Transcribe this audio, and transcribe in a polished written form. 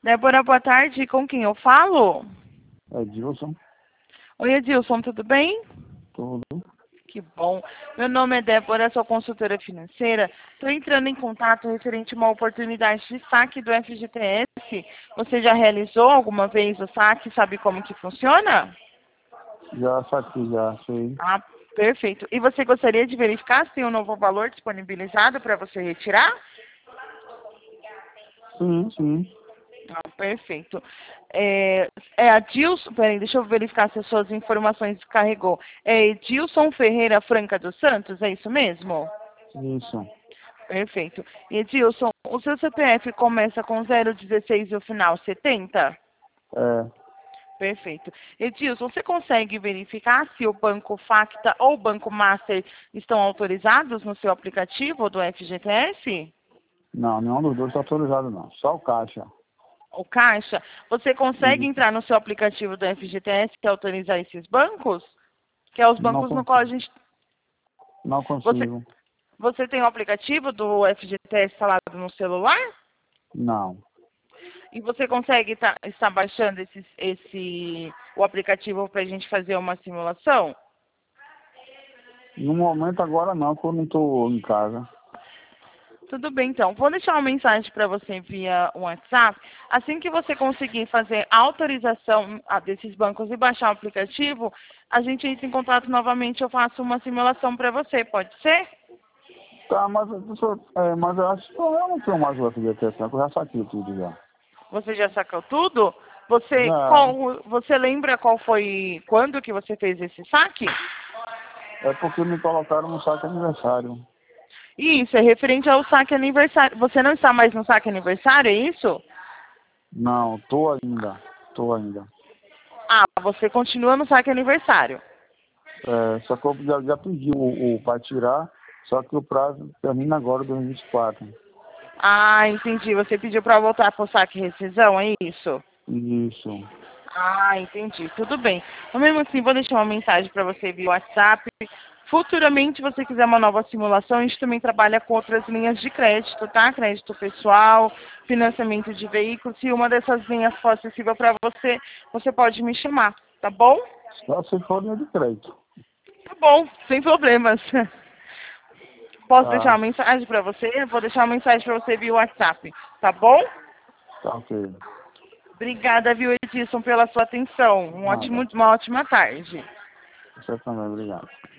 Débora, boa tarde. Com quem eu falo? É Dilson, Oi, Edilson, tudo bem? tudo. Que bom. Meu nome é Débora, sou consultora financeira. Estou entrando em contato referente a uma oportunidade de saque do FGTS. Você já realizou alguma vez o saque? Sabe como que funciona? Já saquei, já sei. Ah, perfeito. E você gostaria de verificar se tem um novo valor disponibilizado para você retirar? Sim, sim. Ah, perfeito. É a Dilson, peraí, deixa eu verificar se as suas informações descarregou. É Edilson Ferreira Franca dos Santos, é isso mesmo? Isso. Perfeito. E Edilson, o seu CPF começa com 016 e o final 70? É. Perfeito. Edilson, você consegue verificar se o Banco Facta ou o Banco Master estão autorizados no seu aplicativo do FGTS? Não, nenhum dos dois está autorizado, não. Só o caixa. O Caixa, você consegue Isso. entrar no seu aplicativo do FGTS e autorizar esses bancos? Que é os Não bancos no qual a consigo. gente... Não Você, consigo. você tem o aplicativo do FGTS instalado no celular? Não. E você consegue estar baixando o aplicativo para a gente fazer uma simulação? No momento agora não, porque eu não estou em casa. Tudo bem, então. Vou deixar uma mensagem para você via WhatsApp. Assim que você conseguir fazer a autorização desses bancos e baixar o aplicativo, a gente entra em contato novamente. Eu faço uma simulação para você. Pode ser? Tá, mas eu acho que eu não tenho mais o FGTS, não, porque eu já saquei tudo já. Você já sacou tudo? Já. Você lembra quando que você fez esse saque? É porque me colocaram no saque aniversário. Isso, é referente ao saque aniversário. Você não está mais no saque aniversário, é isso? Não, tô ainda. Tô ainda. Ah, você continua no saque aniversário. É, só que eu já pedi o para tirar, só que o prazo termina agora, 2024. Ah, entendi. Você pediu para voltar para o saque rescisão, é isso? Isso. Ah, entendi. Tudo bem. Então, mesmo assim, vou deixar uma mensagem para você via WhatsApp. Futuramente, se você quiser uma nova simulação, a gente também trabalha com outras linhas de crédito, tá? Crédito pessoal, financiamento de veículos. Se uma dessas linhas for acessível para você, você pode me chamar, tá bom? Só se for linha de crédito. Tá bom, sem problemas. Posso deixar Tá, uma mensagem para você? Vou deixar uma mensagem para você via WhatsApp, tá bom? tá ok. Obrigada, viu, Edson, pela sua atenção. Nada. Uma ótima tarde. Você também, obrigado.